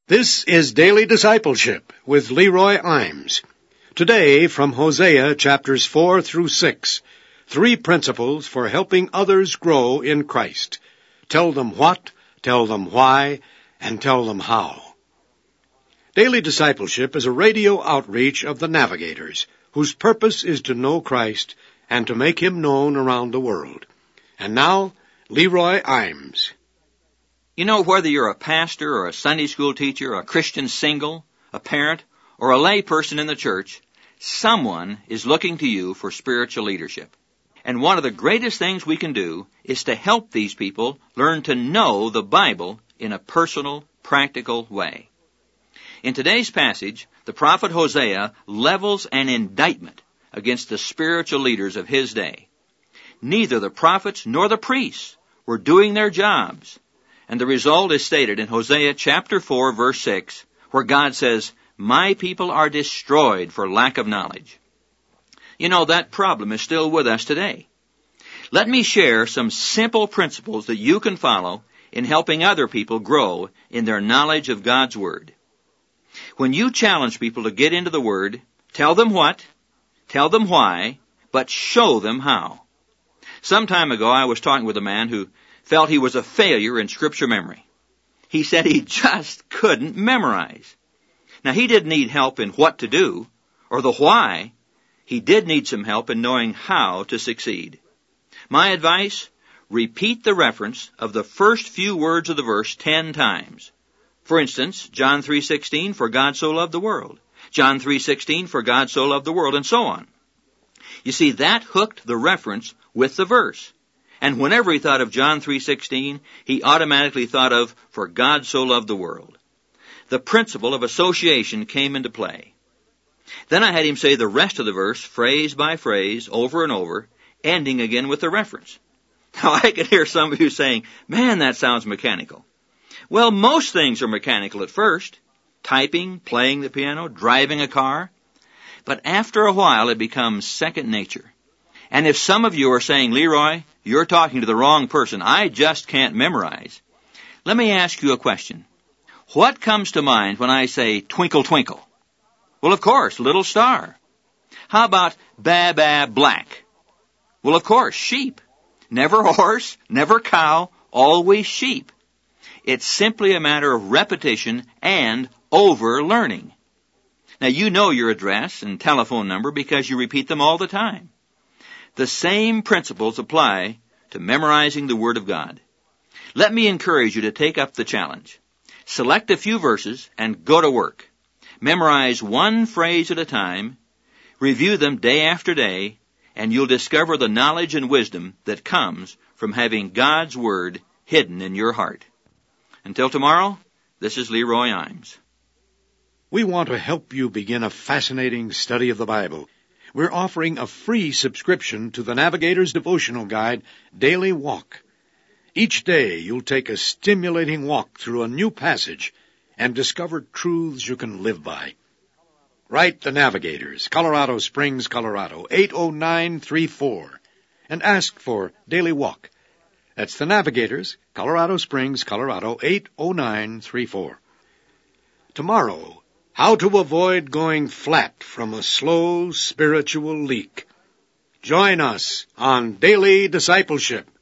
This is Daily Discipleship with Leroy Imes. Today from Hosea chapters 4 through 6, 3 principles for helping others grow in Christ. Tell them what, tell them why, and tell them how. Daily Discipleship is a radio outreach of the Navigators, whose purpose is to know Christ and to make Him known around the world. And now, Leroy Imes. You know, whether you're a pastor or a Sunday school teacher, a Christian single, a parent, or a lay person in the church, someone is looking to you for spiritual leadership. And one of the greatest things we can do is to help these people learn to know the Bible in a personal, practical way. In today's passage, the prophet Hosea levels an indictment against the spiritual leaders of his day. Neither the prophets nor the priests were doing their jobs. And the result is stated in Hosea chapter 4, verse 6, where God says, "My people are destroyed for lack of knowledge." You know, that problem is still with us today. Let me share some simple principles that you can follow in helping other people grow in their knowledge of God's Word. When you challenge people to get into the Word, tell them what, tell them why, but show them how. Some time ago, I was talking with a man who felt he was a failure in Scripture memory. He said he just couldn't memorize. Now, he didn't need help in what to do or the why. He did need some help in knowing how to succeed. My advice, repeat the reference of the first few words of the verse 10 times. For instance, John 3:16, "For God so loved the world." John 3:16, "For God so loved the world," and so on. You see, that hooked the reference with the verse. And whenever he thought of John 3:16, he automatically thought of, "For God so loved the world." The principle of association came into play. Then I had him say the rest of the verse, phrase by phrase, over and over, ending again with the reference. Now, I could hear some of you saying, "Man, that sounds mechanical." Well, most things are mechanical at first. Typing, playing the piano, driving a car. But after a while, it becomes second nature. And if some of you are saying, "Leroy, you're talking to the wrong person. I just can't memorize," let me ask you a question. What comes to mind when I say twinkle, twinkle? Well, of course, little star. How about ba, ba, black? Well, of course, sheep. Never horse, never cow, always sheep. It's simply a matter of repetition and over-learning. Now, you know your address and telephone number because you repeat them all the time. The same principles apply to memorizing the Word of God. Let me encourage you to take up the challenge. Select a few verses and go to work. Memorize one phrase at a time, review them day after day, and you'll discover the knowledge and wisdom that comes from having God's Word hidden in your heart. Until tomorrow, this is Leroy Imes. We want to help you begin a fascinating study of the Bible. We're offering a free subscription to the Navigator's devotional guide, Daily Walk. Each day you'll take a stimulating walk through a new passage and discover truths you can live by. Write the Navigators, Colorado Springs, Colorado, 80934, and ask for Daily Walk. That's the Navigators, Colorado Springs, Colorado, 80934. Tomorrow, how to avoid going flat from a slow spiritual leak. Join us on Daily Discipleship.